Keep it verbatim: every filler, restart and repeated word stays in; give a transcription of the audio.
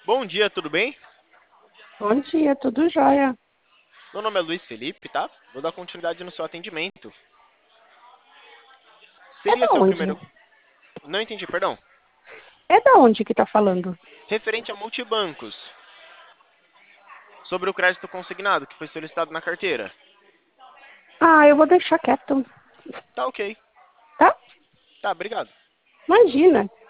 Bom dia, tudo bem? Bom dia, tudo jóia? Meu nome é Luiz Felipe, tá? Vou dar continuidade no seu atendimento. É Seria da seu onde? primeiro... Não entendi, perdão. É da onde que tá falando? Referente a multibancos, sobre o crédito consignado que foi solicitado na carteira. Ah, eu vou deixar quieto, Tá ok. tá? Tá, obrigado. Imagina.